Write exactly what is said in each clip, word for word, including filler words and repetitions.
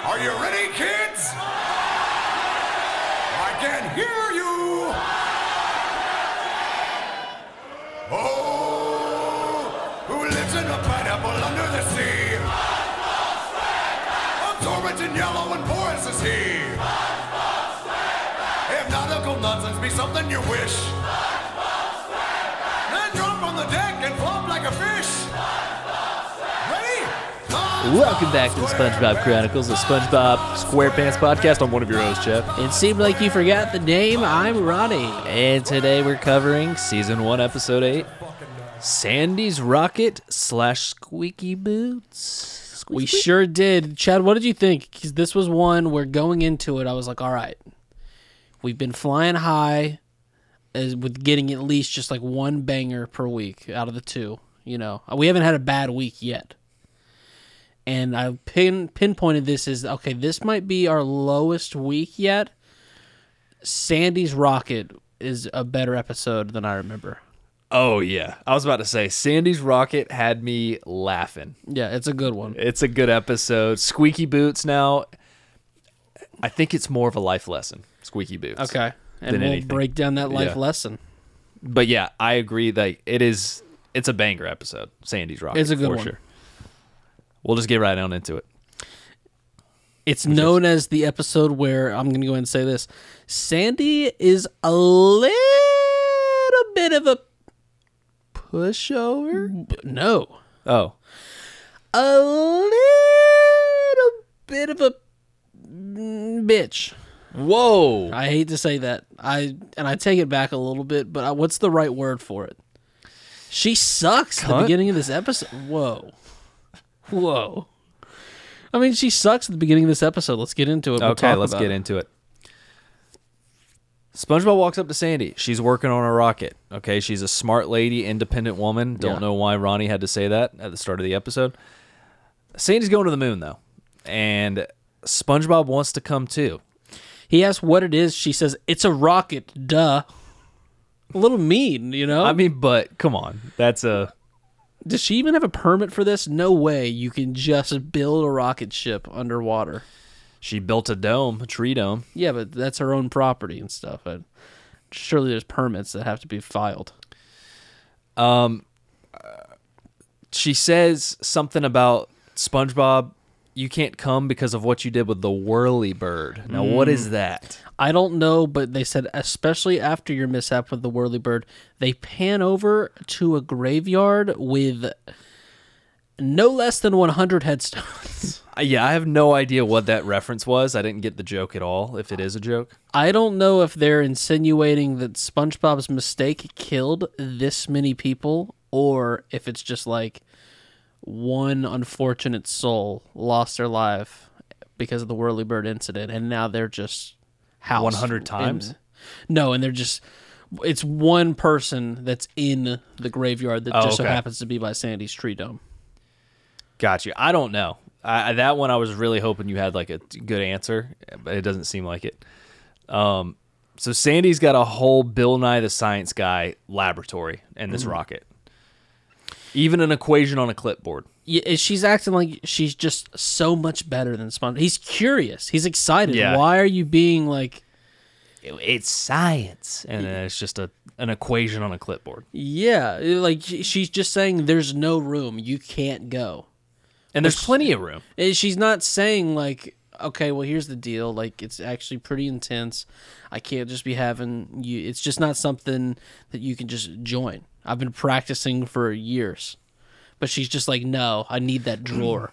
Are you ready, kids? I can hear you. Oh, who lives in a pineapple under the sea? Absorbent and yellow and porous is he. If nautical nonsense be something you wish, then drop on the deck and flop like a fish. Ready? Welcome back to the SpongeBob Chronicles, a SpongeBob SquarePants podcast. I'm one of your hosts, Jeff. It seemed like you forgot the name. I'm Ronnie. And today we're covering Season one, Episode eight, Sandy's Rocket slash Squeaky Boots. We sure did. Chad, what did you think? Because this was one where going into it, I was like, all right, we've been flying high as with getting at least just like one banger per week out of the two. You know, we haven't had a bad week yet. And I pin pinpointed this as, okay, this might be our lowest week yet. Sandy's Rocket is a better episode than I remember. Oh, yeah. I was about to say, Sandy's Rocket had me laughing. Yeah, it's a good one. It's a good episode. Squeaky Boots now, I think it's more of a life lesson, Squeaky Boots. Okay. And than we'll anything. break down that life Yeah. lesson. But yeah, I agree that it is, it's a banger episode, Sandy's Rocket. It's a good for one. Sure. We'll just get right on into it. It's known as the episode where, I'm going to go ahead and say this, Sandy is a little bit of a pushover. B- No. Oh. A little bit of a mm, bitch. Whoa. I hate to say that. I And I take it back a little bit, but I, what's the right word for it? She sucks at the Cunt? beginning of this episode. Whoa. Whoa. I mean, she sucks at the beginning of this episode. Let's get into it. We'll Okay, talk let's about get it. into it. SpongeBob walks up to Sandy. She's working on a rocket. Okay, she's a smart lady, independent woman. Don't Yeah. know why Ronnie had to say that at the start of the episode. Sandy's going to the moon, though. And SpongeBob wants to come, too. He asks what it is. She says, it's a rocket. Duh. A little mean, you know? I mean, but come on. That's a... Does she even have a permit for this? No way you can just build a rocket ship underwater. She built a dome, a tree dome. Yeah, but that's her own property and stuff. And surely there's permits that have to be filed. Um, she says something about SpongeBob, you can't come because of what you did with the whirly bird. Now, what is that? I don't know, but they said especially after your mishap with the whirlybird, they pan over to a graveyard with no less than one hundred headstones. Uh, Yeah, I have no idea what that reference was. I didn't get the joke at all, if it is a joke. I don't know if they're insinuating that SpongeBob's mistake killed this many people, or if it's just like one unfortunate soul lost their life because of the whirlybird incident, and now they're just housed one hundred in- times? no, and they're just... It's one person that's in the graveyard that Oh, just so okay. happens to be by Sandy's tree dome. Got you. I don't know. I, that one I was really hoping you had like a good answer, but it doesn't seem like it. Um, so Sandy's got a whole Bill Nye the Science Guy laboratory in this rocket. Even an equation on a clipboard. Yeah, she's acting like she's just so much better than SpongeBob. He's curious. He's excited. Yeah. Why are you being like... It's science. And then it's just a an equation on a clipboard. Yeah, like she- she's just saying there's no room. You can't go. And there's plenty of room. And she's not saying like, okay, well, here's the deal. Like, it's actually pretty intense. I can't just be having you. It's just not something that you can just join. I've been practicing for years. But she's just like, no, I need that drawer.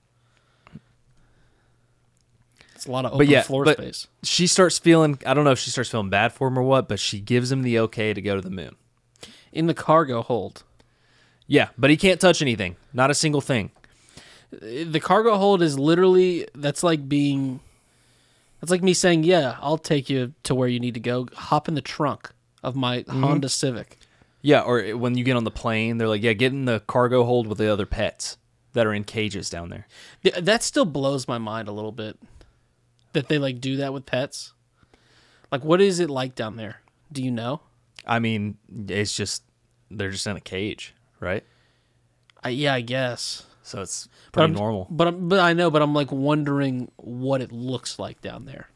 It's a lot of open But yeah, floor but space. she starts feeling, I don't know if she starts feeling bad for him or what, but she gives him the okay to go to the moon. In the cargo hold. Yeah, but he can't touch anything. Not a single thing. The cargo hold is literally, that's like being, that's like me saying, yeah, I'll take you to where you need to go. Hop in the trunk of my Honda Civic. Yeah, or when you get on the plane, they're like, yeah, get in the cargo hold with the other pets that are in cages down there. Th- That still blows my mind a little bit, that they like do that with pets. Like, what is it like down there? Do you know? I mean, it's just, they're just in a cage, right? I, yeah, I guess. So it's But pretty I'm, normal. But I'm, but I know, but I'm like wondering what it looks like down there.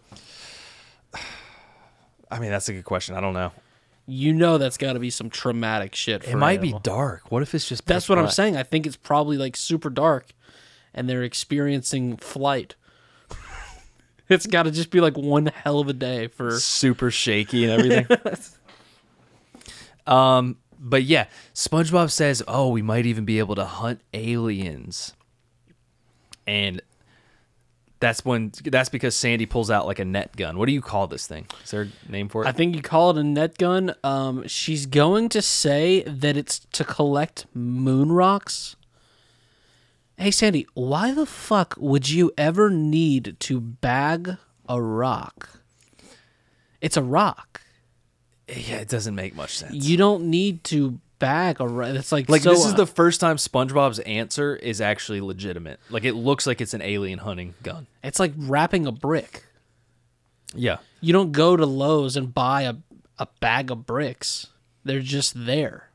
I mean, that's a good question. I don't know. You know, that's got to be some traumatic shit. For It might animal. be dark. What if it's just That's pitch what I'm black? saying. I think it's probably like super dark, and they're experiencing flight. It's got to just be like one hell of a day for. Super shaky and everything. um, but yeah, SpongeBob says, "Oh, we might even be able to hunt aliens," and that's when that's because Sandy pulls out like a net gun. What do you call this thing? Is there a name for it? I think you call it a net gun. Um, she's going to say that it's to collect moon rocks. Hey, Sandy, why the fuck would you ever need to bag a rock? It's a rock. yeah, it doesn't make much sense. You don't need to bag a rock. It's like Like so, this is the first time SpongeBob's answer is actually legitimate. Like it looks like it's an alien hunting gun. It's like wrapping a brick. Yeah. You don't go to Lowe's and buy a a bag of bricks. They're just there.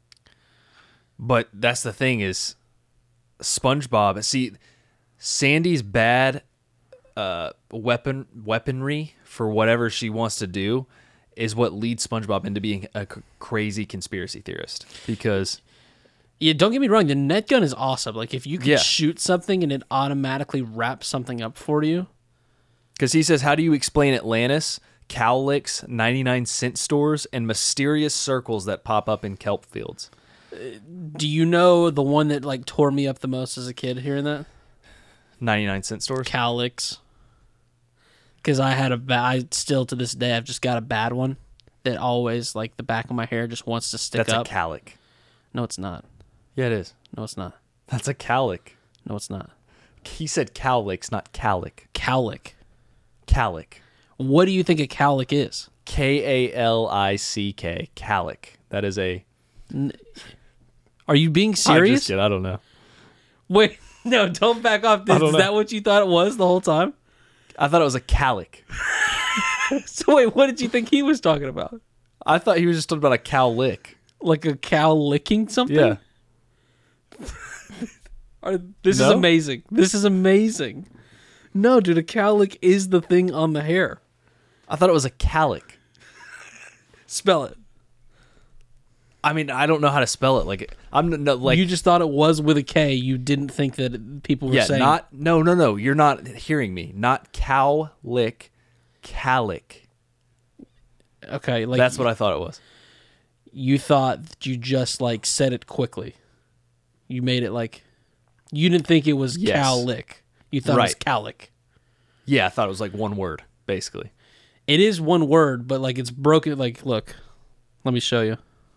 But that's the thing is SpongeBob, see Sandy's bad uh weapon weaponry for whatever she wants to do is what leads SpongeBob into being a c- crazy conspiracy theorist because Yeah, don't get me wrong. The net gun is awesome. Like if you can Yeah. shoot something and it automatically wraps something up for you. because he says, how do you explain Atlantis, cowlicks, ninety-nine cent stores, and mysterious circles that pop up in kelp fields? Do you know the one that like tore me up the most as a kid hearing that? ninety-nine cent stores? Cowlicks. Because I had a bad, I still to this day, I've just got a bad one that always, like, the back of my hair just wants to stick That's up. a cowlick. No, it's not. Yeah, it is. No, it's not. That's a cowlick. No, it's not. He said cowlicks, not cowlick. Cowlick. Cowlick. What do you think a cowlick is? K A L I C K. Cowlick. That is a... Are you being I'm serious? just kidding. I don't know. Wait, no, don't back off. This. don't Is know. that what you thought it was the whole time? I thought it was a cowlick. So wait, what did you think he was talking about? I thought he was just talking about a cowlick. Like a cow licking something? Yeah. Or- this is No? amazing. This is amazing. No, dude, a cowlick is the thing on the hair. I thought it was a cowlick. Spell it. I mean, I don't know how to spell it. Like, I'm n- no, like... You just thought it was with a K. You didn't think that people were yeah, saying... not... No, no, no. You're not hearing me. Not cowlick. Cowlick. Okay, like... That's what I thought it was. You thought that you just, like, said it quickly. You made it, like... You didn't think it was Yes. cowlick. You thought it was Right. cowlick. Yeah, I thought it was like one word, basically. It is one word, but, like, it's broken... Like, look. Let me show you.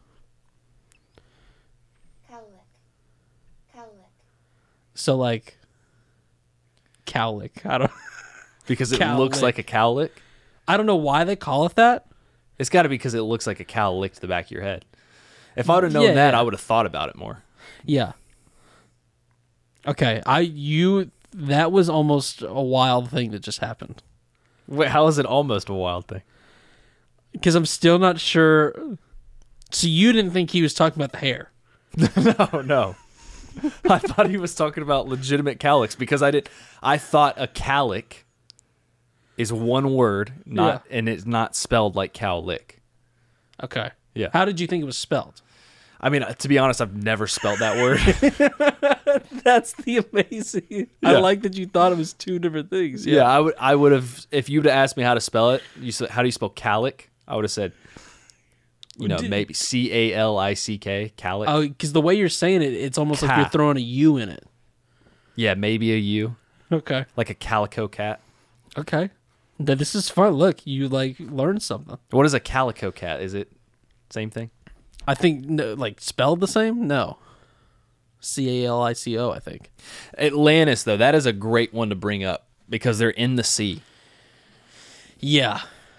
Cowlick. Cowlick. So, like... Cowlick. I don't... Because it Cowlick. looks like a cowlick. I don't know why they call it that. It's got to be because it looks like a cow licked the back of your head. If I would have known Yeah, that, yeah. I would have thought about it more. Yeah. Okay, I you that was almost a wild thing that just happened. Wait, how is it almost a wild thing? Because I'm still not sure. So you didn't think he was talking about the hair? No, no. I thought he was talking about legitimate cowlicks because I did. I thought a cowlick is one word, not and it's not spelled like cowlick. Okay. Yeah. How did you think it was spelled? I mean, to be honest, I've never spelled that word. That's the amazing. I Yeah. like that you thought it was two different things. yeah, I would. I would have if you'd have asked me how to spell it. You said, how do you spell cowlick? I would have said, you know, Did- maybe C A L I C K, cowlick. Oh, because the way you're saying it, it's almost like Ca- you're throwing a U in it. Yeah, maybe a U, Okay. like a calico cat. Okay. Th- This is fun. Look, you like learned something. What is a calico cat? Is it same thing? I think no, like spelled the same. No. C A L I C O. I think. Atlantis, though, that is a great one to bring up because they're in the sea. Yeah.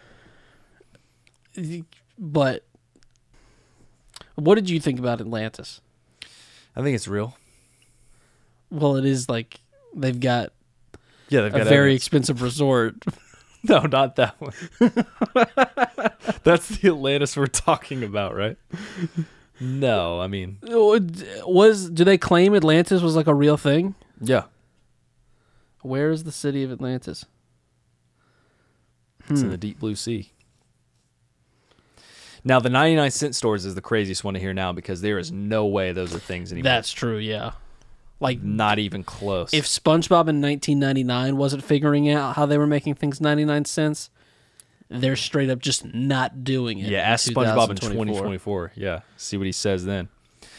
But what did you think about Atlantis? I think it's real. Well, it is like they've got Yeah, they've a got very evidence. expensive resort. No, not that one. That's the Atlantis we're talking about, right? No, I mean, Was do they claim Atlantis was like a real thing? yeah. Where is the city of Atlantis? It's Hmm. in the deep blue sea. Now, the ninety-nine cent stores is the craziest one to hear now because there is no way those are things anymore. That's true, yeah. Like, Not even close. if SpongeBob in nineteen ninety-nine wasn't figuring out how they were making things ninety-nine cents, they're straight up just not doing it. Yeah, ask in SpongeBob in twenty twenty twenty-four. twenty-four. Yeah, see what he says then.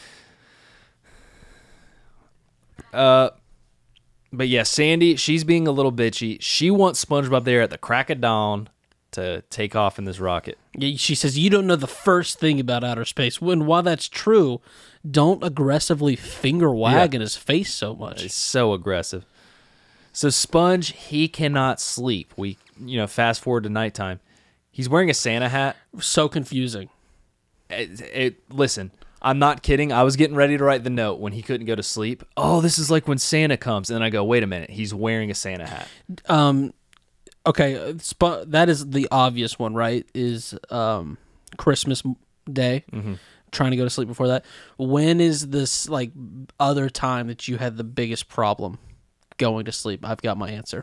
Uh, but yeah, Sandy, she's being a little bitchy. She wants SpongeBob there at the crack of dawn to take off in this rocket. Yeah, she says, you don't know the first thing about outer space. When while that's true, don't aggressively finger wag Yeah. in his face so much. It's so aggressive. So Sponge, he cannot sleep. We, you know, fast forward to nighttime. He's wearing a Santa hat. So confusing. It, it, listen, I'm not kidding. I was getting ready to write the note when he couldn't go to sleep. Oh, this is like when Santa comes. And then I go, wait a minute. He's wearing a Santa hat. Um, okay, uh, Sp- that is the obvious one, right? Is um, Christmas Day. Mm-hmm. Trying to go to sleep before that. When is this like other time that you had the biggest problem going to sleep? I've got my answer.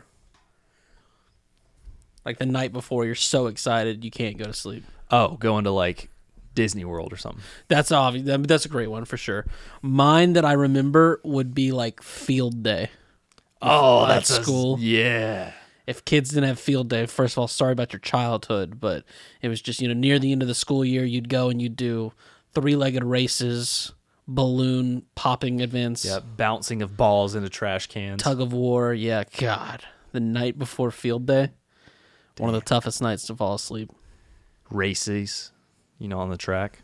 Like the night before, you're so excited you can't go to sleep. Oh, going to like Disney World or something. That's obvious. I mean, that's a great one for sure. Mine that I remember would be like field day. Oh, that's that's a- school. Yeah. If kids didn't have field day, first of all, sorry about your childhood, but it was just, you know, near the end of the school year, you'd go and you'd do three-legged races, balloon popping events, Yeah, bouncing of balls into trash cans. tug of war. Yeah, God. The night before field day, one of the toughest nights to fall asleep. Races, you know, on the track.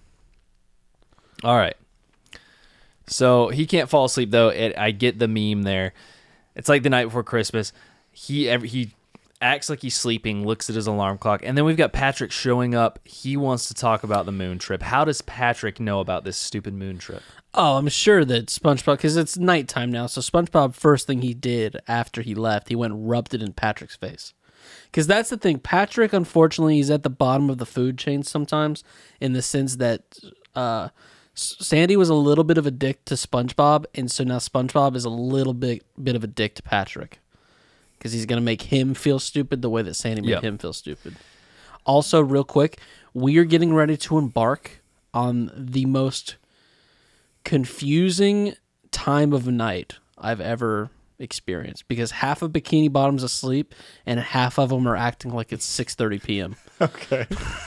All right. So he can't fall asleep though. It, I get the meme there. It's like the night before Christmas. He every, he acts like he's sleeping, looks at his alarm clock, and then we've got Patrick showing up. He wants to talk about the moon trip. How does Patrick know about this stupid moon trip? Oh, I'm sure that SpongeBob, because it's nighttime now, so SpongeBob, first thing he did after he left, he went and rubbed it in Patrick's face. Because that's the thing. Patrick, unfortunately, he's at the bottom of the food chain sometimes in the sense that uh, S- Sandy was a little bit of a dick to SpongeBob, and so now SpongeBob is a little bit, bit of a dick to Patrick. Because he's going to make him feel stupid the way that Sandy made Yep. him feel stupid. Also, real quick, we are getting ready to embark on the most confusing time of night I've ever experienced, because half of Bikini Bottom's asleep and half of them are acting like it's six thirty p.m. Okay.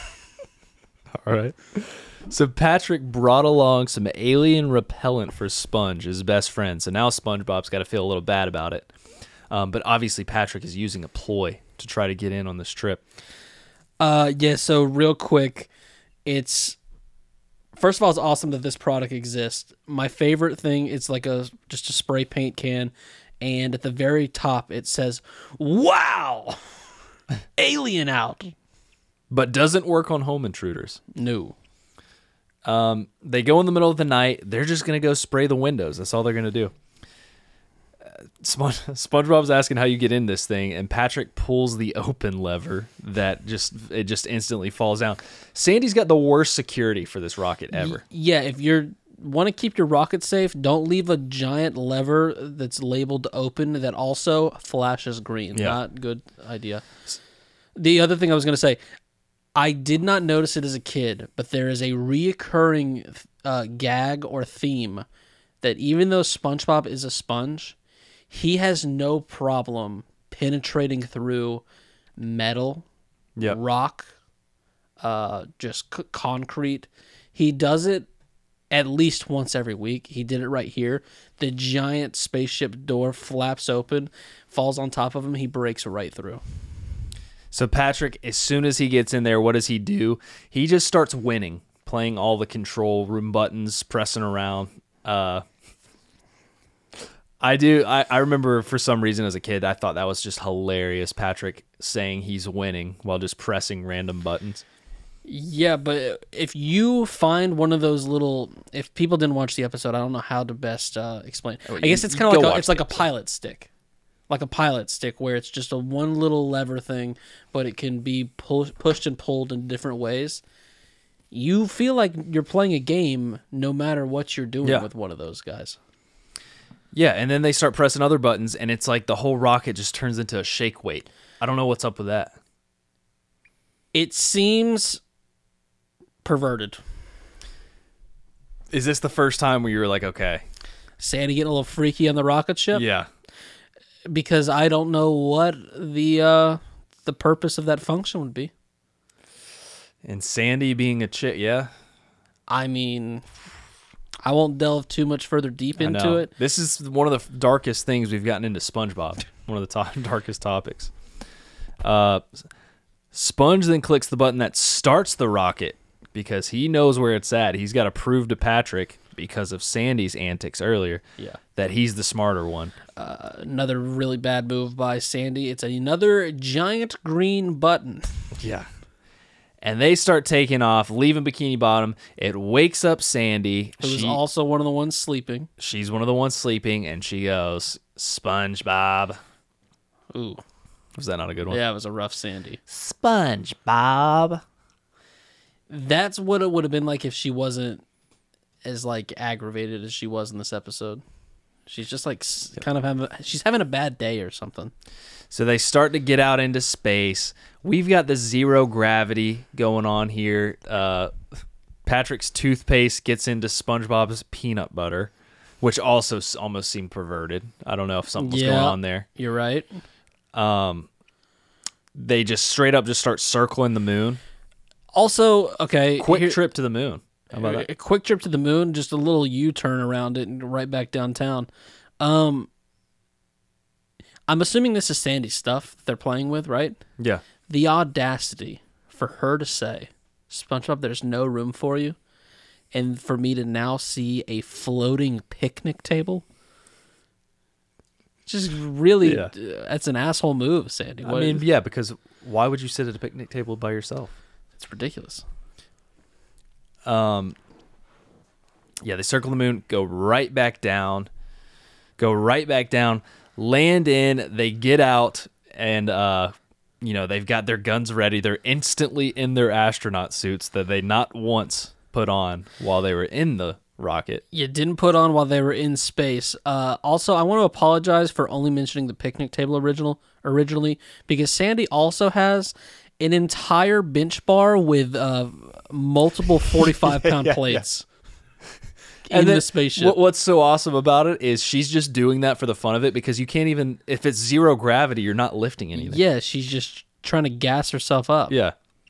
All right. So Patrick brought along some alien repellent for Sponge, his best friend. So now SpongeBob's got to feel a little bad about it. Um, but obviously Patrick is using a ploy to try to get in on this trip. Uh, yeah, so real quick, it's... First of all, it's awesome that this product exists. My favorite thing, it's like a just a spray paint can, and at the very top it says, "Wow! Alien out." But doesn't work on home intruders. No. Um, they go in the middle of the night. They're just going to go spray the windows. That's all they're going to do. Uh, Sponge- SpongeBob's asking how you get in this thing, and Patrick pulls the open lever that just it just instantly falls down. Sandy's got the worst security for this rocket ever. Yeah, if you're want to keep your rocket safe, don't leave a giant lever that's labeled open that also flashes green. Yeah. Not good idea. The other thing I was going to say, I did not notice it as a kid, but there is a reoccurring uh, gag or theme that even though SpongeBob is a sponge, he has no problem penetrating through metal, Yep. rock, uh, just c- concrete. He does it at least once every week. He did it right here. The giant spaceship door flaps open, falls on top of him. He breaks right through. So Patrick, as soon as he gets in there, what does he do? He just starts winning, playing all the control room buttons, pressing around. Uh, I do. I, I remember for some reason as a kid, I thought that was just hilarious. Patrick saying he's winning while just pressing random buttons. Yeah, but if you find one of those little, if people didn't watch the episode, I don't know how to best uh, explain. I guess it's kind of go like a, watch it's like the a pilot stick, like a pilot stick where it's just a one little lever thing, but it can be pull, pushed and pulled in different ways. You feel like you're playing a game no matter what you're doing Yeah. with one of those guys. Yeah, and then they start pressing other buttons, and it's like the whole rocket just turns into a shake weight. I don't know what's up with that. It seems perverted. Is this the first time where you were like, okay? Sandy getting a little freaky on the rocket ship? Yeah. Because I don't know what the uh, the purpose of that function would be. And Sandy being a chick, yeah. I mean, I won't delve too much further deep I into know. it. This is one of the darkest things we've gotten into SpongeBob. One of the top, darkest topics. Uh, Sponge then clicks the button that starts the rocket because he knows where it's at. He's got to prove to Patrick, because of Sandy's antics earlier, Yeah. that he's the smarter one. Uh, another really bad move by Sandy. It's another giant green button. Yeah. And they start taking off, leaving Bikini Bottom. It wakes up Sandy. Who's She- also one of the ones sleeping. She's one of the ones sleeping, and she goes, SpongeBob. Ooh. Was that not a good one? Yeah, it was a rough Sandy. SpongeBob. That's what it would have been like if she wasn't as like aggravated as she was in this episode. She's just like s kind of having she's having a bad day or something. So they start to get out into space. We've got the zero gravity going on here. Uh, Patrick's toothpaste gets into SpongeBob's peanut butter, which also s- almost seemed perverted. I don't know if something was Yeah. going on there. You're right. Um, they just straight up just start circling the moon. Also, okay, Quick here- trip to the moon. How about that? A quick trip to the moon, just a little U-turn around it and right back downtown. Um, I'm assuming this is Sandy's stuff they're playing with, right? Yeah. The audacity for her to say, SpongeBob, there's no room for you, and for me to now see a floating picnic table. Just really, Yeah. uh, that's an asshole move, Sandy. I What- mean, yeah, because why would you sit at a picnic table by yourself? it's ridiculous. Um, yeah, they circle the moon, go right back down, go right back down, land in, they get out, and, uh, you know, they've got their guns ready. They're instantly in their astronaut suits that they not once put on while they were in the rocket. You didn't put on while they were in space. Uh, also, I want to apologize for only mentioning the picnic table original originally because Sandy also has an entire bench bar with uh, multiple forty-five pound plates in then the spaceship. What, what's so awesome about it is she's just doing that for the fun of it because you can't even, if it's zero gravity, you're not lifting anything. Yeah, she's just trying to gas herself up. Yeah.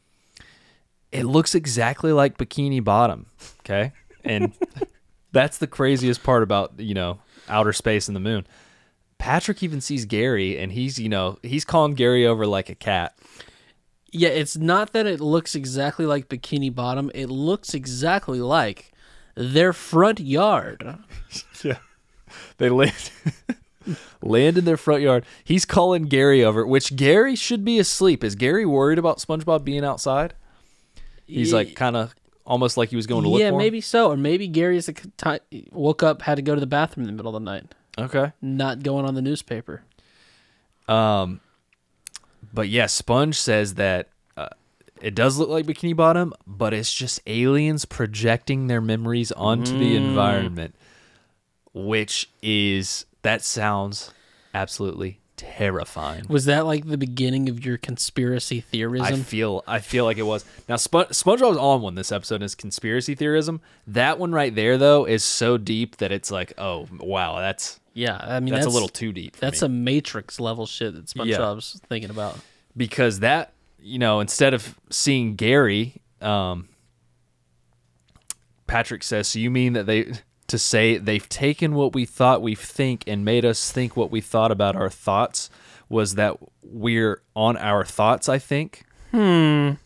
It looks exactly like Bikini Bottom, okay? And that's the craziest part about, you know, outer space and the moon. Patrick even sees Gary, and he's, you know, he's calling Gary over like a cat. Yeah, it's not that it looks exactly like Bikini Bottom. It looks exactly like their front yard. Yeah. They land, land in their front yard. He's calling Gary over, which Gary should be asleep. Is Gary worried about SpongeBob being outside? He's Yeah. like kind of almost like he was going to look Yeah, for him. maybe so. Or maybe Gary's a ti- woke up, had to go to the bathroom in the middle of the night, Okay. not going on the newspaper. Um, but yeah, Sponge says that uh, it does look like Bikini Bottom, but it's just aliens projecting their memories onto the environment, which is, that sounds absolutely terrifying. Was that like the beginning of your conspiracy I theorism? feel I feel like it was. Now, Spo- SpongeBob's on one this episode is conspiracy theorism. That one right there, though, is so deep that it's like, oh wow, that's yeah, I mean that's, that's, a little too deep. For That's me. a Matrix level shit that SpongeBob's thinking about. Because that, you know, instead of seeing Gary, um, Patrick says, so you mean that they, to say they've taken what we thought we think and made us think what we thought about our thoughts was that we're on our thoughts, I think. It's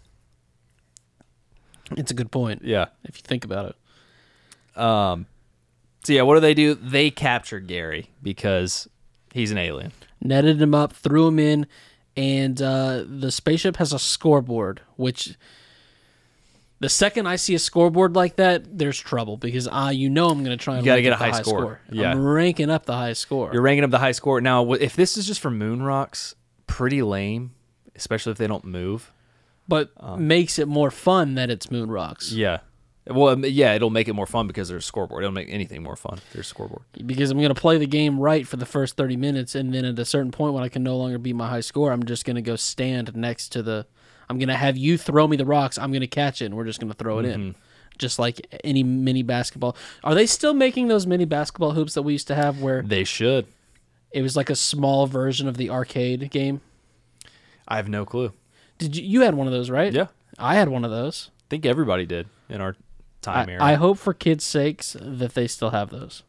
a good point. Yeah. If you think about it. So yeah, what do they do? They capture Gary because he's an alien. Netted him up, threw him in, and uh, the spaceship has a scoreboard, which the second I see a scoreboard like that, there's trouble because uh, you know I'm going to try and You gotta rank get up a the high score. Yeah. I'm ranking up the high score. You're ranking up the high score. Now, wh- if this is just for moon rocks, pretty lame, especially if they don't move. but makes it more fun that it's moon rocks. Yeah. Well, um, yeah, it'll make it more fun because there's a scoreboard. It'll make anything more fun. There's a scoreboard. Because I'm going to play the game right for the first thirty minutes, and then at a certain point when I can no longer beat my high score, I'm just going to go stand next to the... I'm going to have you throw me the rocks. I'm going to catch it, and we're just going to throw it Mm-hmm. in. Just like any mini basketball. Are they still making those mini basketball hoops that we used to have where They should. it was like a small version of the arcade game? I have no clue. Did you... You had one of those, right? Yeah. I had one of those. I think everybody did in our time I, era. I hope for kids' sakes that they still have those.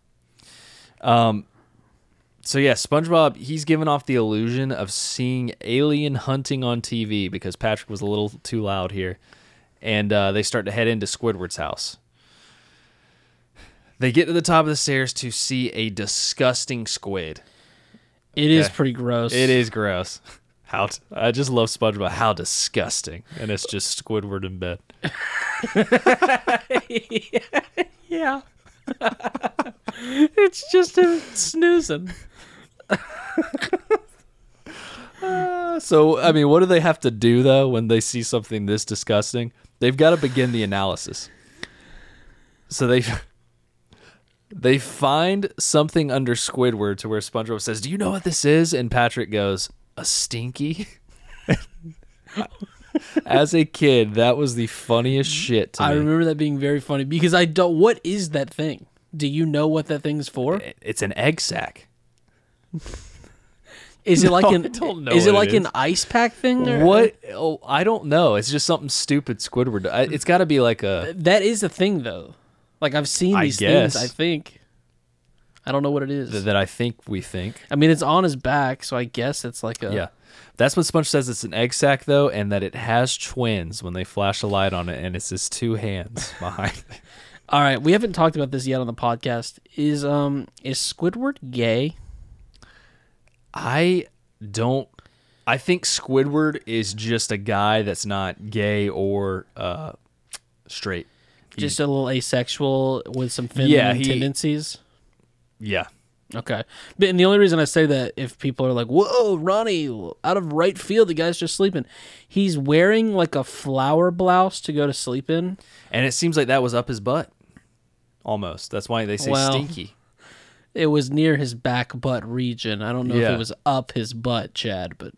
So yeah, SpongeBob, he's given off the illusion of seeing alien hunting on T V because Patrick was a little too loud here. And uh, they start to head into Squidward's house. They get to the top of the stairs to see a disgusting squid. It is Okay. pretty gross. It is gross. How t- I just love SpongeBob. How disgusting. And it's just Squidward in bed. Yeah. It's just him snoozing. So, I mean, what do they have to do, though, when they see something this disgusting? They've got to begin the analysis. So they they find something under Squidward to where SpongeBob says, "Do you know what this is?" And Patrick goes, "A stinky?" As a kid, that was the funniest shit to I me. remember that being very funny because I don't. What is that thing? Do you know what that thing's for? It's an egg sack. Is it like No, an? I don't know is it what like it an is. ice pack thing? Or- What? Oh, I don't know. It's just something stupid Squidward. I- It's got to be like a. That is a thing though. Like I've seen I these guess. things. I think. I don't know what it is. that I think we think. I mean, it's on his back, so I guess it's like a. Yeah. That's what Sponge says. It's an egg sack, though, and that it has twins when they flash a light on it, and it's his two hands behind it. All right, we haven't talked about this yet on the podcast. Is um is Squidward gay? I don't. I think Squidward is just a guy that's not gay or uh, straight. He- Just a little asexual with some feminine Yeah, he- tendencies. yeah. Okay. But and the only reason I say that if people are like, "Whoa, Ronnie, out of right field, the guy's just sleeping." He's wearing like a flower blouse to go to sleep in. And it seems like that was up his butt. Almost. That's why they say Well, stinky. It was near his back butt region. I don't know if Yeah. it was up his butt, Chad, but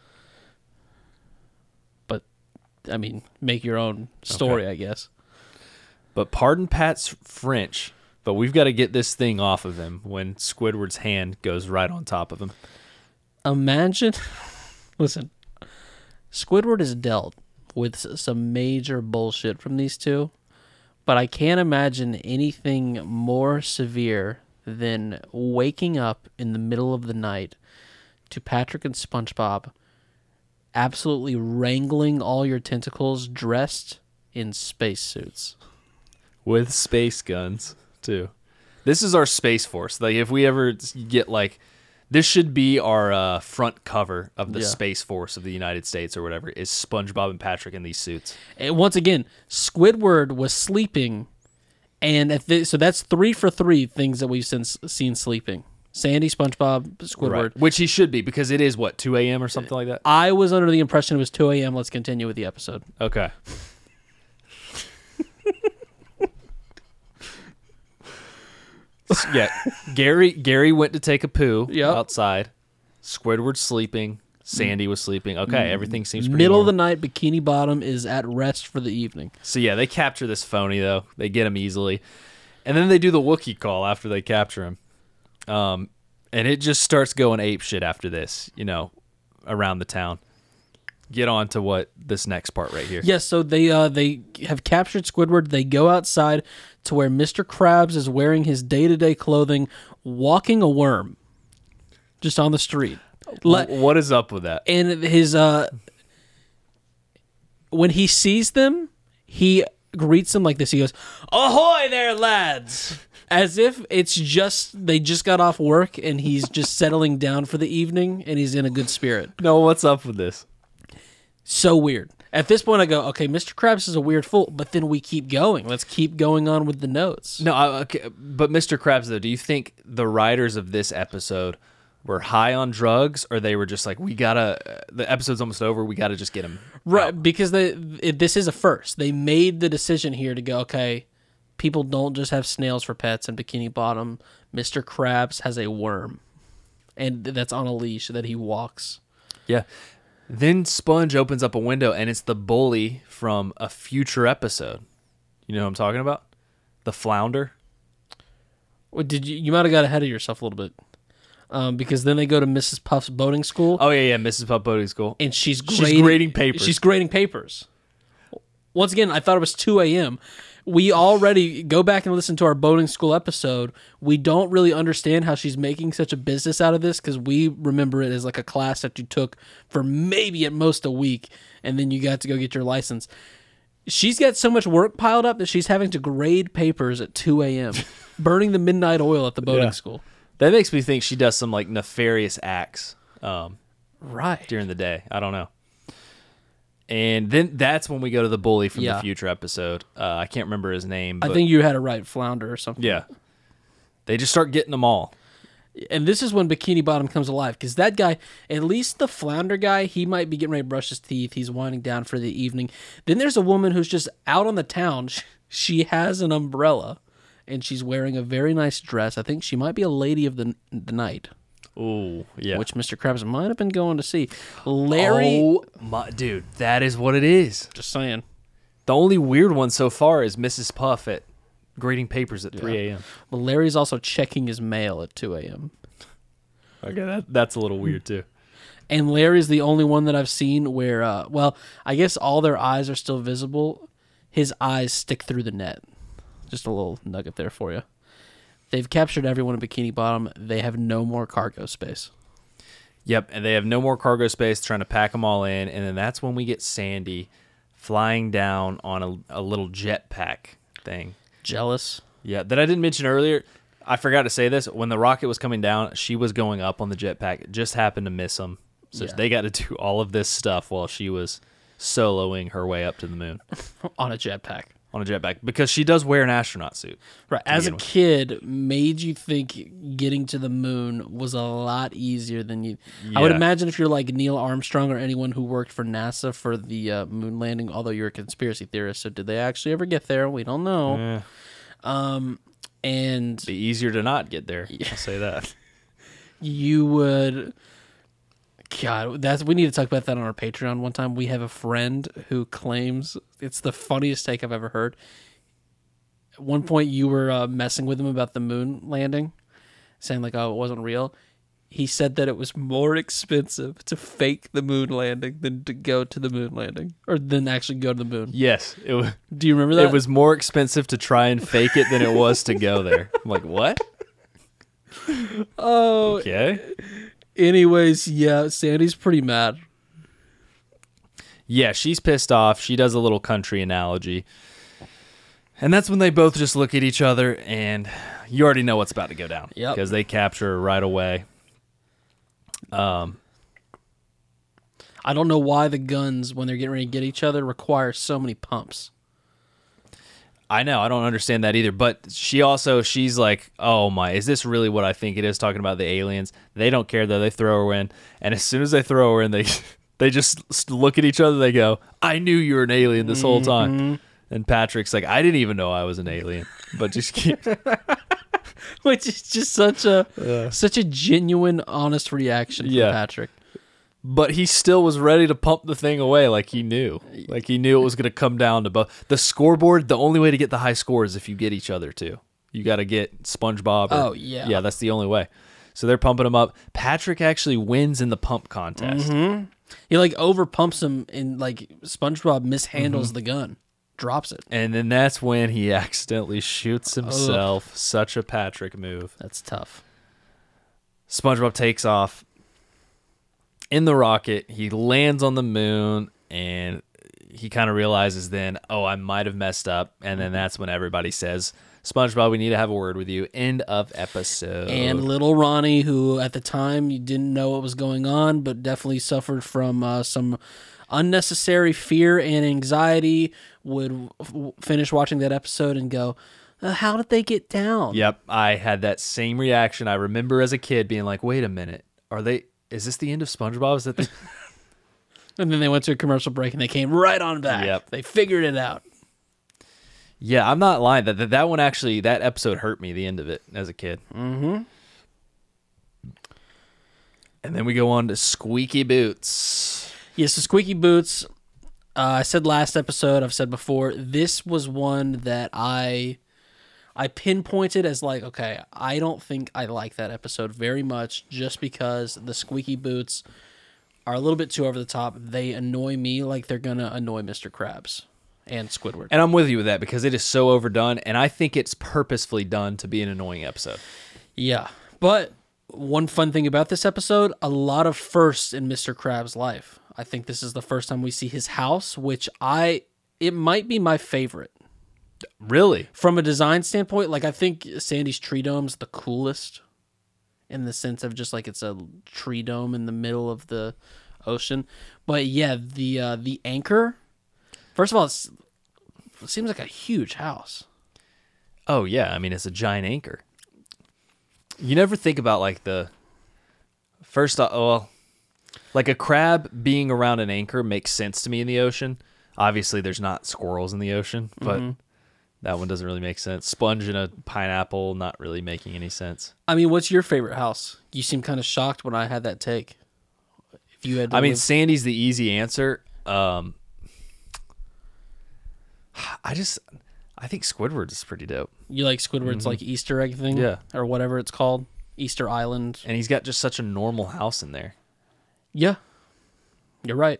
but I mean, make your own story, Okay. I guess. But pardon Pat's French, but we've got to get this thing off of him when Squidward's hand goes right on top of him. Imagine, listen, Squidward is dealt with s- some major bullshit from these two, but I can't imagine anything more severe than waking up in the middle of the night to Patrick and SpongeBob absolutely wrangling all your tentacles dressed in spacesuits. With space guns, too. This is our Space Force. Like, if we ever get, like, this should be our uh, front cover of the Yeah. Space Force of the United States or whatever, is SpongeBob and Patrick in these suits. And once again, Squidward was sleeping, and at the, so that's three for three things that we've since seen sleeping. Sandy, SpongeBob, Squidward. Right. Which he should be, because it is, what, two a.m. or something like that? I was under the impression it was two a.m. Let's continue with the episode. Okay. Yeah, Gary Gary went to take a poo Yep. outside. Squidward's sleeping. Sandy was sleeping. Okay, everything seems pretty Middle of the normal. night, Bikini Bottom is at rest for the evening. So yeah, they capture this phony though. They get him easily, and then they do the Wookiee call after they capture him. Um, and it just starts going ape shit after this. You know, around the town. Get on to what this next part right here. Yes, so they uh, they have captured Squidward. They go outside to where Mister Krabs is wearing his day-to-day clothing, walking a worm, just on the street. Le- W- what is up with that? and his uh, when he sees them, he greets them like this. He goes, "Ahoy there, lads!" As if it's just they just got off work and he's just settling down for the evening and he's in a good spirit. No, what's up with this? So weird. At this point, I go, okay, Mister Krabs is a weird fool, but then we keep going. Let's keep going on with the notes. No, I, okay, but Mister Krabs though, do you think the writers of this episode were high on drugs, or they were just like, we gotta. The episode's almost over. We gotta just get him. Right, out. because they it, this is a first. They made the decision here to go, okay, people don't just have snails for pets in Bikini Bottom. Mister Krabs has a worm, and that's on a leash that he walks. Yeah. Then Sponge opens up a window, and it's the bully from a future episode. You know what I'm talking about? The flounder. Well, did you? You might have got ahead of yourself a little bit, um, because then they go to Missus Puff's boating school. Oh, yeah, yeah, Missus Puff Boating School. And she's She's grading, grading papers. She's grading papers. Once again, I thought it was two a.m. We already go back and listen to our boating school episode. We don't really understand how she's making such a business out of this because we remember it as like a class that you took for maybe at most a week, and then you got to go get your license. She's got so much work piled up that she's having to grade papers at two a.m., burning the midnight oil at the boating Yeah. school. That makes me think she does some like nefarious acts um, Right. during the day. I don't know. And then that's when we go to the bully from Yeah. the future episode. Uh, I can't remember his name. But I think you had it right, Flounder or something. yeah. They just start getting them all. And this is when Bikini Bottom comes alive, because that guy, at least the Flounder guy, he might be getting ready to brush his teeth. He's winding down for the evening. Then there's a woman who's just out on the town. She has an umbrella, and she's wearing a very nice dress. I think she might be a lady of the, the night, Ooh, yeah. which Mister Krabs might have been going to see. Larry, Oh, my, dude, that is what it is. just saying. The only weird one so far is Missus Puff at grading papers at three a.m. Well, Larry's also checking his mail at two a.m. Okay, that, that's a little weird, too. And Larry's the only one that I've seen where, uh, well, I guess all their eyes are still visible. His eyes stick through the net. Just a little nugget there for you. They've captured everyone in Bikini Bottom. They have no more cargo space. Yep, and they have no more cargo space, trying to pack them all in, and then that's when we get Sandy flying down on a, a little jetpack thing. Jealous. Yeah, that I didn't mention earlier. I forgot to say this. When the rocket was coming down, she was going up on the jetpack. It just happened to miss them. So Yeah. they got to do all of this stuff while she was soloing her way up to the moon On a jetpack. on a jetpack, because she does wear an astronaut suit. Right. As a begin with. kid, made you think getting to the moon was a lot easier than you. I would Yeah. imagine if you're like Neil Armstrong or anyone who worked for NASA for the uh, moon landing, although you're a conspiracy theorist. So did they actually ever get there? We don't know. Eh, Um, and be easier to not get there. I'll say that. you would. God, that's we need to talk about that on our Patreon one time. We have a friend who claims it's the funniest take I've ever heard. At one point, you were uh, messing with him about the moon landing, saying like, "Oh, it wasn't real." He said that it was more expensive to fake the moon landing than to go to the moon landing, or than actually go to the moon. Yes, it was. Do you remember that? It was more expensive to try and fake it than it was to go there. I'm like, what? Oh, Okay. anyways, yeah, Sandy's pretty mad. Yeah, she's pissed off. She does a little country analogy. And that's when they both just look at each other, and you already know what's about to go down. Yep. Because they capture her right away. Um, I don't know why the guns, when they're getting ready to get each other, require so many pumps. I know. I don't understand that either. But she also, she's like, oh my, is this really what I think it is, talking about the aliens? They don't care, though. They throw her in. And as soon as they throw her in, they they just look at each other. They go, I knew you were an alien this whole time. And Patrick's like, I didn't even know I was an alien. But just keep... Which is just such a such a genuine, honest reaction from Yeah. Patrick. But he still was ready to pump the thing away, like he knew. Like he knew it was going to come down to both. The scoreboard, the only way to get the high score is if you get each other too. You got to get SpongeBob. Or, Oh, yeah. Yeah, that's the only way. So they're pumping him up. Patrick actually wins in the pump contest. He like over pumps him, and like SpongeBob mishandles Mm-hmm. the gun, drops it. And then that's when he accidentally shoots himself. Such a Patrick move. That's tough. SpongeBob takes off in the rocket. He lands on the moon, and he kind of realizes then, oh, I might have messed up. And then that's when everybody says, SpongeBob, we need to have a word with you. End of episode. And little Ronnie, who at the time you didn't know what was going on, but definitely suffered from uh, some unnecessary fear and anxiety, would f- finish watching that episode and go, uh, how did they get down? Yep, I had that same reaction. I remember as a kid being like, wait a minute. are they? Is this the end of SpongeBob? Is that the, And then they went to a commercial break and they came right on back. Yep. They figured it out. yeah, I'm not lying. That, that that one actually, that episode hurt me. The end of it as a kid. Mm-hmm. And then we go on to Squeaky Boots. Yeah, so Squeaky Boots, uh, I said last episode, I've said before, this was one that I I pinpointed as like, okay, I don't think I like that episode very much just because the Squeaky Boots are a little bit too over the top. They annoy me like they're going to annoy Mister Krabs and Squidward. And I'm with you with that because it is so overdone, and I think it's purposefully done to be an annoying episode. Yeah, but one fun thing about this episode, a lot of firsts in Mister Krabs' life. I think this is the first time we see his house, which I, it might be my favorite. Really? From a design standpoint, like I think Sandy's tree dome's the coolest in the sense of just like it's a tree dome in the middle of the ocean. But yeah, the uh, the anchor, first of all, it's, it seems like a huge house. Oh, yeah. I mean, it's a giant anchor. You never think about like the first, uh, well, like a crab being around an anchor makes sense to me in the ocean. Obviously, there's not squirrels in the ocean, but Mm-hmm. that one doesn't really make sense. Sponge and a pineapple, not really making any sense. I mean, what's your favorite house? You seem kind of shocked when I had that take. If you had, to I mean, live- Sandy's the easy answer. Um, I just, I think Squidward is pretty dope. you like Squidward's like Easter egg thing, Yeah. or whatever it's called, Easter Island. And he's got just such a normal house in there. Yeah, you're right.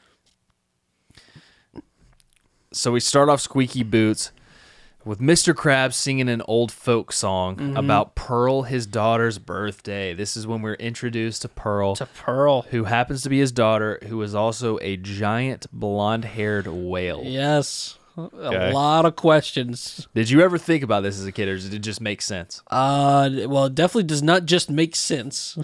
So we start off Squeaky Boots with Mister Krabs singing an old folk song Mm-hmm. about Pearl, his daughter's birthday. This is when we're introduced to Pearl, To Pearl. who happens to be his daughter, who is also a giant blonde-haired whale. Yes, a Okay. lot of questions. Did you ever think about this as a kid, or did it just make sense? Uh, well, it definitely does not just make sense.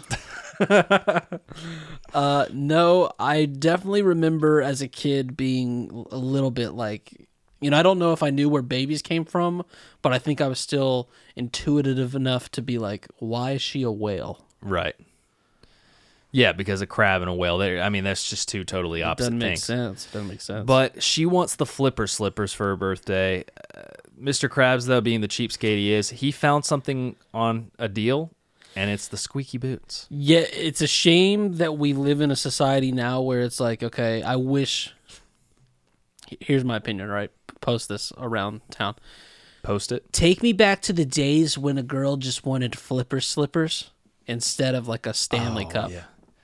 uh, no, I definitely remember as a kid being a little bit like, you know, I don't know if I knew where babies came from, but I think I was still intuitive enough to be like, why is she a whale? Right. Yeah, because a crab and a whale, there. I mean, that's just two totally opposite Doesn't make things. sense. Doesn't make sense. But she wants the flipper slippers for her birthday. Uh, Mister Krabs, though, being the cheapskate he is, he found something on a deal, and it's the Squeaky Boots. yeah, it's a shame that we live in a society now where it's like, okay, I wish. Here's my opinion, right? Post this around town. Post it. Take me back to the days when a girl just wanted flipper slippers instead of like a Stanley Oh, Cup. Yeah.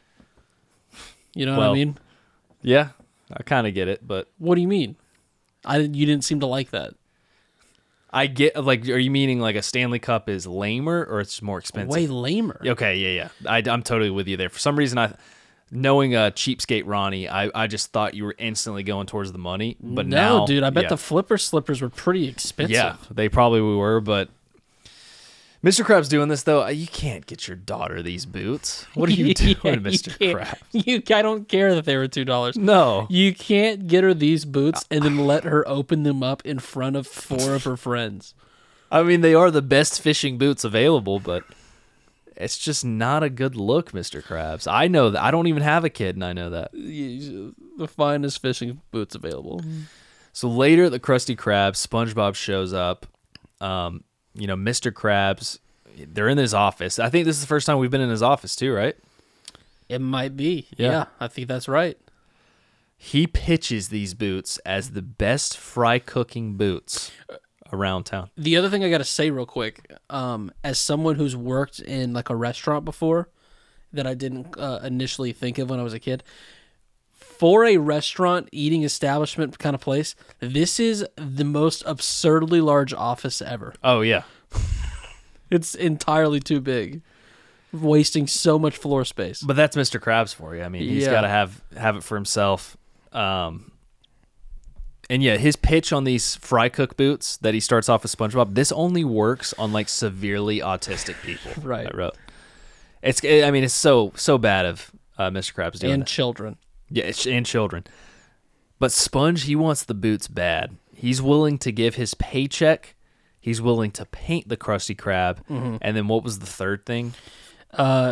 You know what Well- I mean? Yeah, I kind of get it, but What do you mean? I you didn't seem to like that. I get, like, are you meaning like a Stanley Cup is lamer or it's more expensive? Way lamer. Okay, yeah, yeah. I, I'm totally with you there. For some reason, I, knowing a cheapskate Ronnie, I, I just thought you were instantly going towards the money. But no, now, dude, I bet yeah. the flipper slippers were pretty expensive. Yeah, they probably were, but Mister Krabs doing this though. You can't get your daughter these boots. What are you Yeah, doing, Mister can't- Krabs? You, I don't care that they were two dollars. No. You can't get her these boots and then let her open them up in front of four of her friends. I mean, they are the best fishing boots available, but it's just not a good look, Mister Krabs. I know that. I don't even have a kid, and I know that. The finest fishing boots available. So later at the Krusty Krab, SpongeBob shows up. Um, you know, Mister Krabs, they're in his office. I think this is the first time we've been in his office too, right? It might be. Yeah. Yeah, I think that's right. He pitches these boots as the best fry cooking boots around town. The other thing I got to say real quick, um, as someone who's worked in like a restaurant before that I didn't uh, initially think of when I was a kid, for a restaurant eating establishment kind of place, this is the most absurdly large office ever. Oh, yeah. It's entirely too big, wasting so much floor space. But that's Mister Krabs for you. I mean, he's Yeah. got to have have it for himself. Um, and yeah, his pitch on these fry cook boots that he starts off with SpongeBob, this only works on like severely autistic people. Right. I wrote. It's. I mean, it's so so bad of uh, Mister Krabs doing And that. children. Yeah, it's- and children. But Sponge, he wants the boots bad. He's willing to give his paycheck. He's willing to paint the Krusty Krab. Mm-hmm. And then what was the third thing? Uh,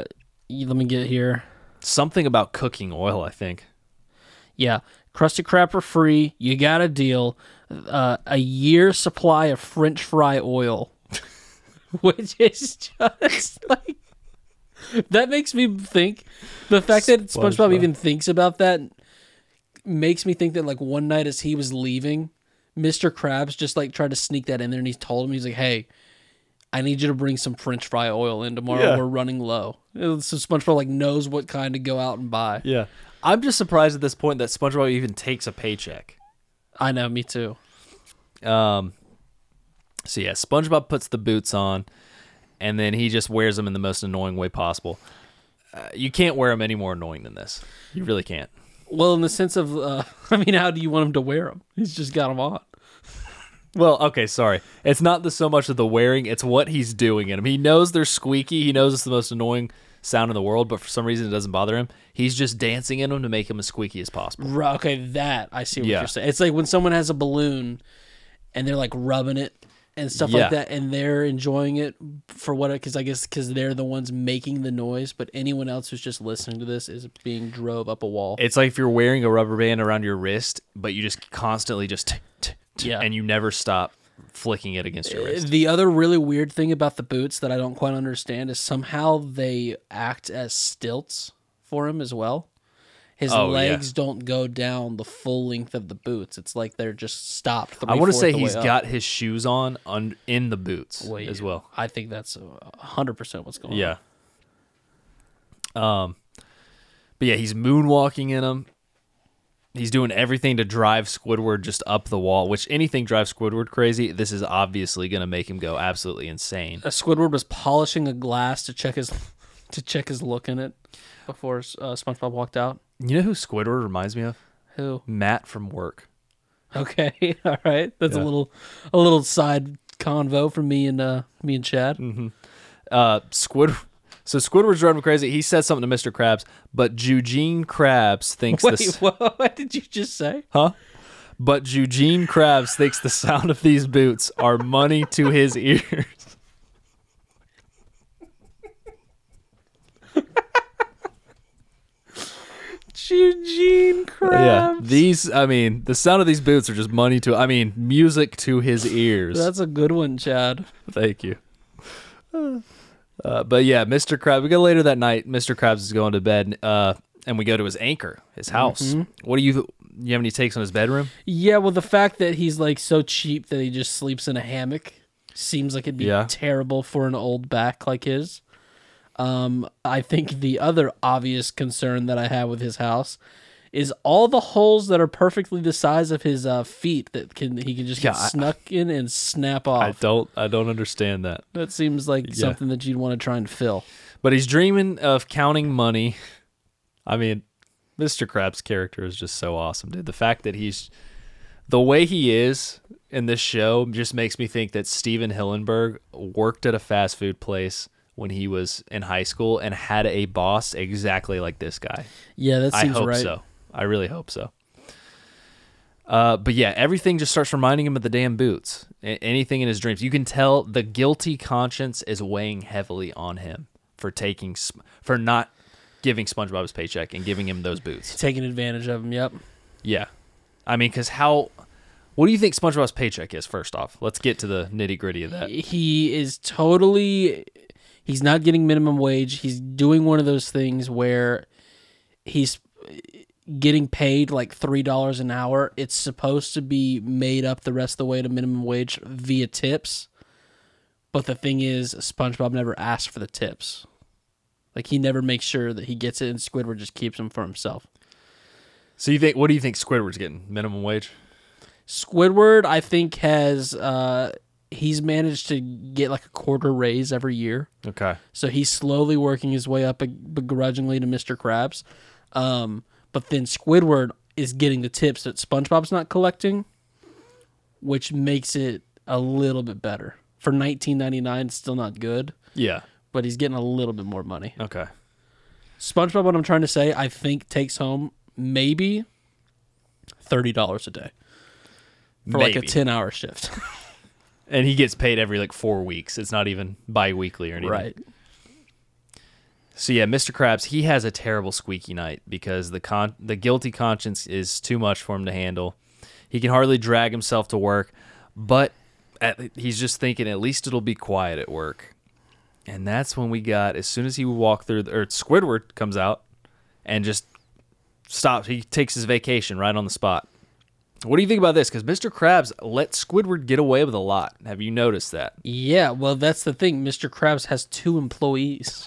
Let me get here. Something about cooking oil, I think. Yeah, Krusty Krab for free. You got a deal. Uh, a year supply of French fry oil, which is just like that makes me think. The fact that SpongeBob, SpongeBob. even thinks about that makes me think that like one night as he was leaving, Mister Krabs just like tried to sneak that in there, and he told him, he's like, "Hey, I need you to bring some French fry oil in tomorrow. Yeah. We're running low." So SpongeBob like knows what kind to go out and buy. Yeah. I'm just surprised at this point that SpongeBob even takes a paycheck. I know, me too. Um. So yeah, SpongeBob puts the boots on, and then he just wears them in the most annoying way possible. Uh, you can't wear them any more annoying than this. You really can't. Well, in the sense of, uh, I mean, how do you want him to wear them? He's just got them on. Well, okay, sorry. It's not the so much of the wearing; it's what he's doing in them. He knows they're squeaky. He knows it's the most annoying sound in the world, but for some reason it doesn't bother him. He's just dancing in them to make them as squeaky as possible. Right, okay, that I see what Yeah. you're saying. It's like when someone has a balloon and they're like rubbing it and stuff Yeah. like that, and they're enjoying it for what? Because I guess because they're the ones making the noise, but anyone else who's just listening to this is being drove up a wall. It's like if you're wearing a rubber band around your wrist, but you just constantly just t- t- t- Yeah. and you never stop flicking it against your wrist. The other really weird thing about the boots that I don't quite understand is somehow they act as stilts for him as well. His Oh, yeah. legs don't go down the full length of the boots. It's like they're just stopped. I want to three-fourths say the way he's up. got his shoes on un- in the boots Wait, as well. I think that's a hundred percent what's going Yeah. on. Um, but yeah, he's moonwalking in them. He's doing everything to drive Squidward just up the wall, which anything drives Squidward crazy. This is obviously going to make him go absolutely insane. Uh, Squidward was polishing a glass to check his to check his look in it before uh, SpongeBob walked out. You know who Squidward reminds me of? Who? Matt from Work. Okay, all right. That's Yeah. a little a little side convo for me and uh, me and Chad. Uh, Squid. So Squidward's driving him crazy. He says something to Mister Krabs, but Eugene Krabs thinks Wait, this. what, what did you just say? Huh? But Eugene Krabs thinks the sound of these boots are money to his ears. Eugene Krabs. Yeah, these. I mean, the sound of these boots are just money to. I mean, music to his ears. That's a good one, Chad. Thank you. Uh, but yeah, Mister Krabs. We go later that night. Mister Krabs is going to bed, uh, and we go to his anchor, his house. Mm-hmm. What do you? You have any takes on his bedroom? Yeah, well, the fact that he's like so cheap that he just sleeps in a hammock seems like it'd be Yeah. terrible for an old back like his. Um, I think the other obvious concern that I have with his house is all the holes that are perfectly the size of his uh, feet that can he can just get Yeah, I- snuck in and snap off. I don't. I don't understand that. That seems like Yeah. something that you'd want to try and fill. But he's dreaming of counting money. I mean, Mister Krabs' character is just so awesome, dude. The fact that he's the way he is in this show just makes me think that Steven Hillenberg worked at a fast food place when he was in high school and had a boss exactly like this guy. Yeah, that I seems hope right. so. I really hope so. Uh, but yeah, everything just starts reminding him of the damn boots. A- anything in his dreams, you can tell the guilty conscience is weighing heavily on him for taking Sp- for not giving SpongeBob his paycheck and giving him those boots. Taking advantage of him. Yep. Yeah, I mean, because how? What do you think SpongeBob's paycheck is? First off, let's get to the nitty gritty of that. He is totally. He's not getting minimum wage. He's doing one of those things where he's getting paid like three dollars an hour. It's supposed to be made up the rest of the way to minimum wage via tips. But the thing is, SpongeBob never asks for the tips. Like, he never makes sure that he gets it, and Squidward just keeps them for himself. So you think? What do you think Squidward's getting? Minimum wage? Squidward, I think, has uh, he's managed to get like a quarter raise every year. Okay. So he's slowly working his way up begrudgingly to Mister Krabs. Um, but then Squidward is getting the tips that SpongeBob's not collecting, which makes it a little bit better. For nineteen ninety-nine, it's still not good, Yeah. but he's getting a little bit more money. Okay. SpongeBob, what I'm trying to say, I think takes home maybe thirty dollars a day for like a Maybe. ten-hour shift. And he gets paid every like four weeks. It's not even bi-weekly or anything. Right. So yeah, Mister Krabs, he has a terrible squeaky night because the con- the guilty conscience is too much for him to handle. He can hardly drag himself to work, but at, he's just thinking at least it'll be quiet at work. And that's when we got, as soon as he walked through, the, or Squidward comes out and just stops. He takes his vacation right on the spot. What do you think about this? Because Mister Krabs let Squidward get away with a lot. Have you noticed that? Yeah, well, that's the thing. Mister Krabs has two employees.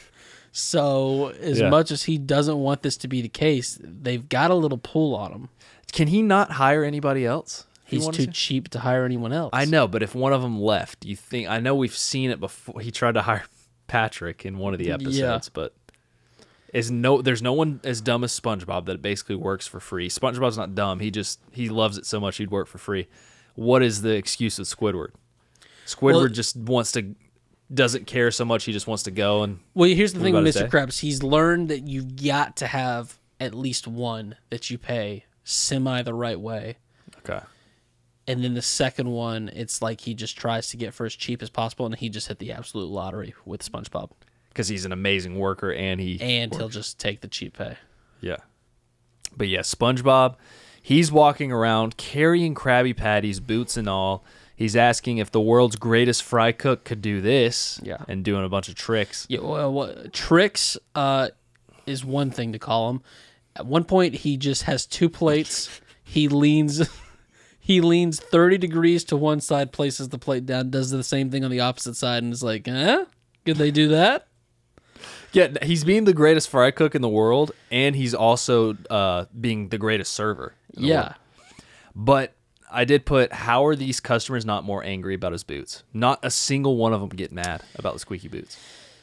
So as Yeah. much as he doesn't want this to be the case, they've got a little pull on him. Can he not hire anybody else? if he He's wanted too to? cheap to hire anyone else. I know, but if one of them left, you think? I know we've seen it before. He tried to hire Patrick in one of the episodes, Yeah. but is no, there's no one as dumb as SpongeBob that basically works for free. SpongeBob's not dumb. He just he loves it so much he'd work for free. What is the excuse with Squidward? Squidward Well- just wants to, doesn't care so much. He just wants to go and. Well, here's the What thing with about his Mister day? Krabs. He's learned that you've got to have at least one that you pay semi the right way. Okay. And then the second one, it's like he just tries to get for as cheap as possible, and he just hit the absolute lottery with SpongeBob. Because he's an amazing worker and he. And he'll just take the cheap pay. Yeah. But yeah, SpongeBob, he's walking around carrying Krabby Patties, boots and all. He's asking if the world's greatest fry cook could do this. Yeah. And doing a bunch of tricks. Yeah, well, what, tricks uh, is one thing to call him. At one point, he just has two plates. He leans, he leans thirty degrees to one side, places the plate down, does the same thing on the opposite side, and is like, "Huh? Could they do that?" Yeah, he's being the greatest fry cook in the world, and he's also uh, being the greatest server. in the Yeah. world. But I did put, how are these customers not more angry about his boots? Not a single one of them get mad about the squeaky boots.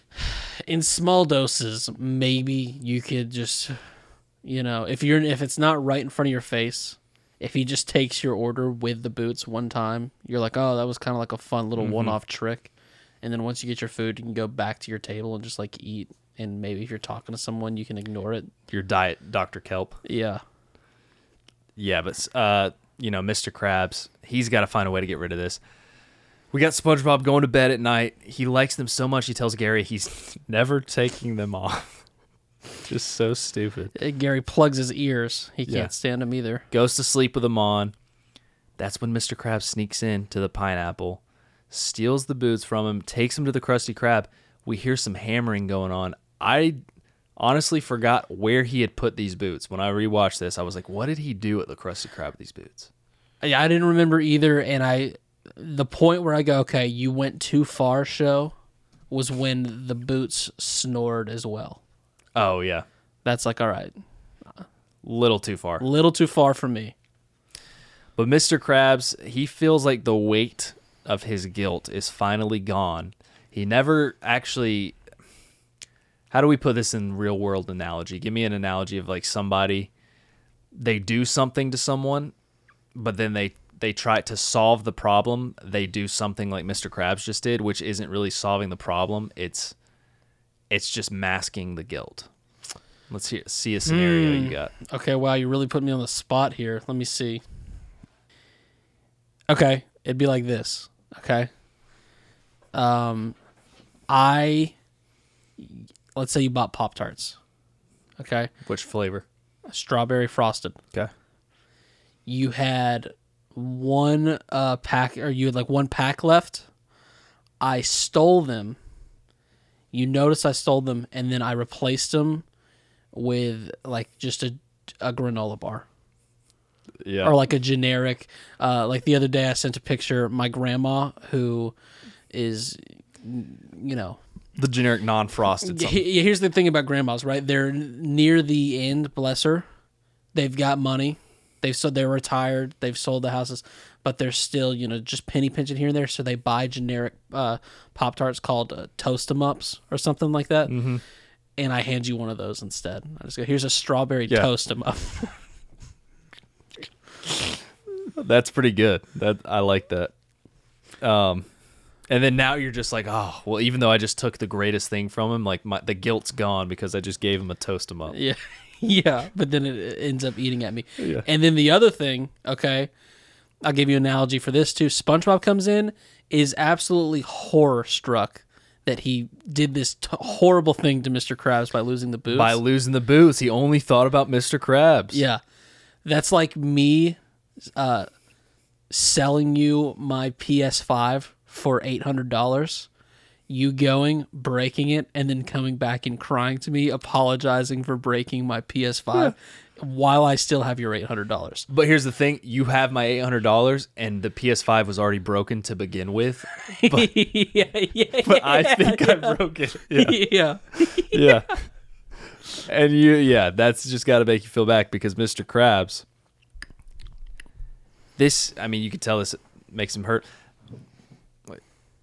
In small doses, maybe you could just, you know, if you're if it's not right in front of your face, if he just takes your order with the boots one time, you're like, oh, that was kind of like a fun little one-off trick. And then once you get your food, you can go back to your table and just like eat. And maybe if you're talking to someone, you can ignore it. Your diet, Doctor Kelp. Yeah. Yeah, but, uh, you know, Mister Krabs, he's got to find a way to get rid of this. We got SpongeBob going to bed at night. He likes them so much, he tells Gary he's never taking them off. Just so stupid. Uh, Gary plugs his ears. He can't Yeah. stand them either. Goes to sleep with them on. That's when Mister Krabs sneaks in to the pineapple, steals the boots from him, takes him to the Krusty Krab. We hear some hammering going on. I honestly forgot where he had put these boots. When I rewatched this, I was like, what did he do at the Krusty Krab with these boots? Yeah, I didn't remember either. And I, the point where I go, okay, you went too far, show, was when the boots snored as well. Oh, yeah. That's like, all right, Little too far. a little too far for me. But Mister Krabs, he feels like the weight of his guilt is finally gone. He never actually... How do we put this in real world analogy? Give me an analogy of like somebody, they do something to someone, but then they, they try to solve the problem. They do something like Mister Krabs just did, which isn't really solving the problem. It's it's just masking the guilt. Let's hear, see a scenario you got. Okay, wow, you really put me on the spot here. Let me see. Okay, it'd be like this. Okay. Um, I, let's say you bought Pop-Tarts. Okay. Which flavor? Strawberry frosted. Okay. You had one uh, pack, or you had like one pack left. I stole them. You notice I stole them, and then I replaced them with like just a, a granola bar. Yeah. Or like a generic, uh, like the other day I sent a picture, my grandma, who is, you know. The generic non-frosted something. He- here's the thing about grandmas, right? They're near the end, bless her. They've got money. They've so they're retired. They've sold the houses, but they're still, you know, just penny pinching here and there. So they buy generic uh, Pop-Tarts called uh, Toast 'em Ups or something like that. Mm-hmm. And I hand you one of those instead. I just go, here's a strawberry Yeah. Toast 'em Up. That's pretty good. That I like that. Um, and then now you're just like, oh, well, even though I just took the greatest thing from him, like my the guilt's gone because I just gave him a toast him up. Yeah. Yeah. But then it it ends up eating at me. Yeah. And then the other thing, okay, I'll give you an analogy for this too. SpongeBob comes in, is absolutely horror struck that he did this t- horrible thing to Mister Krabs by losing the boots. By losing the boots, he only thought about Mister Krabs. Yeah. That's like me uh, selling you my P S five for eight hundred dollars. You going, breaking it, and then coming back and crying to me, apologizing for breaking my P S five yeah. while I still have your eight hundred dollars. But here's the thing. You have my eight hundred dollars, and the P S five was already broken to begin with. But, yeah, yeah, but I think yeah. I broke it. Yeah. yeah. yeah. And you, yeah, that's just got to make you feel back because Mister Krabs, this, I mean, you could tell this makes him hurt. Wait.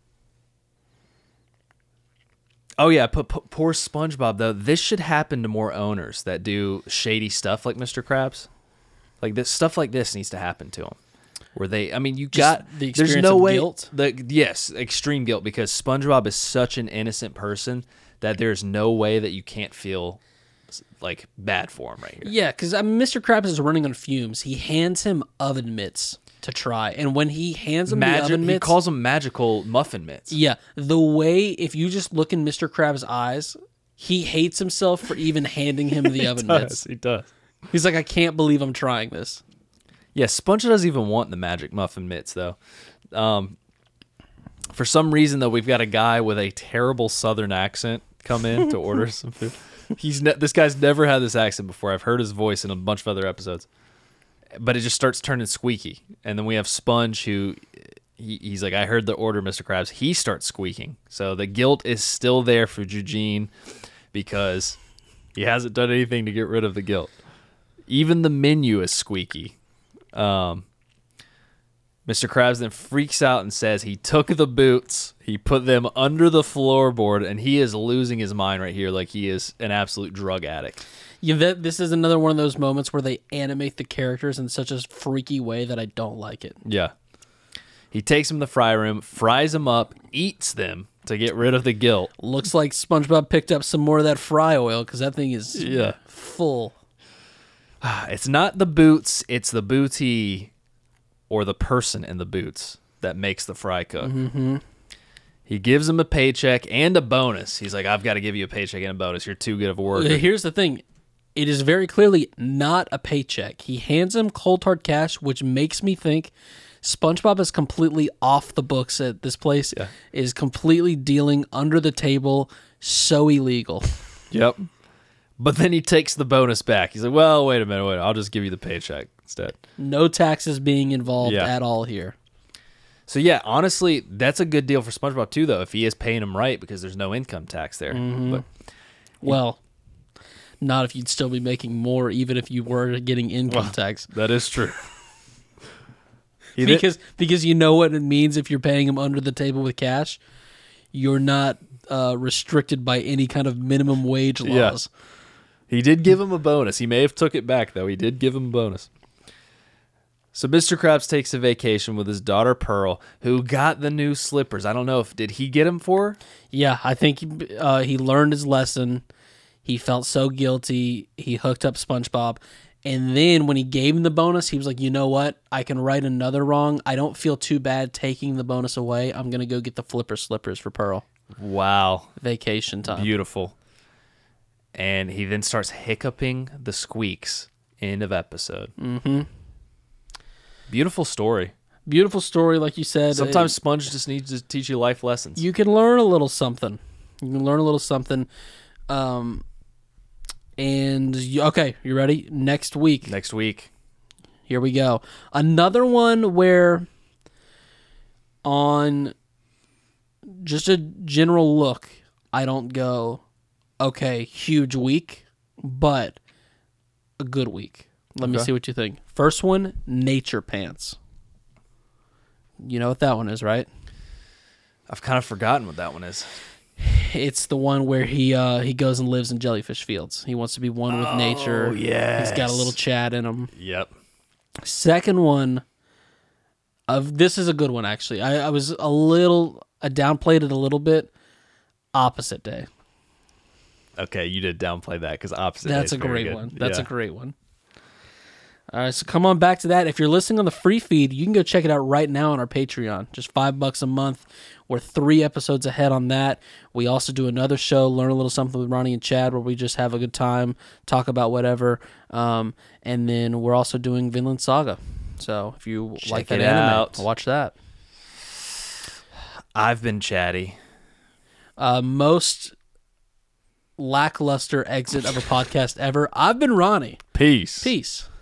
Oh, yeah, p- p- poor SpongeBob, though. This should happen to more owners that do shady stuff like Mister Krabs. Like, this stuff like this needs to happen to them. Where they, I mean, you Just got, the there's experience no of way, guilt? The, yes, extreme guilt, because SpongeBob is such an innocent person that there's no way that you can't feel like bad for him right here. Yeah, because I mean, Mister Krabs is running on fumes. He hands him oven mitts to try, and when he hands him Magic, the oven mitts, he calls them magical muffin mitts. yeah, the way if you just look in Mister Krabs' eyes, he hates himself for even handing him the oven mitts. He does. He's like, I can't believe I'm trying this. Yeah, Sponge doesn't even want the magic muffin mitts though. Um, for some reason though, we've got a guy with a terrible Southern accent come in to order some food. He's ne- this guy's never had this accent before. I've heard his voice in a bunch of other episodes, but it just starts turning squeaky. And then we have Sponge, who he, he's like, "I heard the order, Mister Krabs." He starts squeaking. So the guilt is still there for Eugene because he hasn't done anything to get rid of the guilt. Even the menu is squeaky. Um, Mister Krabs then freaks out and says he took the boots, he put them under the floorboard, and he is losing his mind right here like he is an absolute drug addict. Yeah, that, this is another one of those moments where they animate the characters in such a freaky way that I don't like it. Yeah. He takes them to the fry room, fries them up, eats them to get rid of the guilt. Looks like SpongeBob picked up some more of that fry oil because that thing is Yeah. full. It's not the boots, it's the booty or the person in the boots that makes the fry cook. Mm-hmm. He gives him a paycheck and a bonus. He's like, I've got to give you a paycheck and a bonus. You're too good of a worker. Here's the thing. It is very clearly not a paycheck. He hands him cold hard cash, which makes me think SpongeBob is completely off the books at this place, Yeah. is completely dealing under the table, so illegal. Yep. But then he takes the bonus back. He's like, well, wait a minute. Wait, I'll just give you the paycheck instead. No taxes being involved Yeah. at all here. So, yeah, honestly, that's a good deal for SpongeBob, too, though, if he is paying him right because there's no income tax there. Mm-hmm. But Well, not if you'd still be making more, even if you were getting income Well, tax. that is true. He did- Because because you know what it means if you're paying him under the table with cash. You're not uh, restricted by any kind of minimum wage Yeah. laws. He did give him a bonus. He may have took it back, though. He did give him a bonus. So Mister Krabs takes a vacation with his daughter, Pearl, who got the new slippers. I don't know if, did he get them for her? Yeah, I think uh, he learned his lesson. He felt so guilty. He hooked up SpongeBob. And then when he gave him the bonus, he was like, you know what? I can right another wrong. I don't feel too bad taking the bonus away. I'm going to go get the flipper slippers for Pearl. Wow. Vacation time. Beautiful. And he then starts hiccuping the squeaks. End of episode. Mm-hmm. Beautiful story. Beautiful story, like you said. Sometimes Uh, Sponge just needs to teach you life lessons. you can learn a little something. You can learn a little something. Um, and, you, okay, you ready? Next week. Next week. Here we go. Another one where on just a general look, I don't go, okay, huge week, but a good week. Let me Okay. see what you think. First one, Nature Pants. You know what that one is, right? I've kind of forgotten what that one is. It's the one where he uh, he goes and lives in jellyfish fields. He wants to be one with nature. yes. He's got a little Chad in him. Yep. Second one, of this is a good one actually. I, I was a little, I downplayed it a little bit. Opposite Day. Okay, you did downplay that because opposite. That's Day a is very great good. one. That's Yeah. a great one. All right, so come on back to that. If you're listening on the free feed, you can go check it out right now on our Patreon. Just five bucks a month. We're three episodes ahead on that. We also do another show, Learn a Little Something with Ronnie and Chad, where we just have a good time, talk about whatever. Um, and then we're also doing Vinland Saga. So if you Check like that it anime, out. watch that. I've been chatty. Uh, most lackluster exit of a podcast ever. I've been Ronnie. Peace. Peace.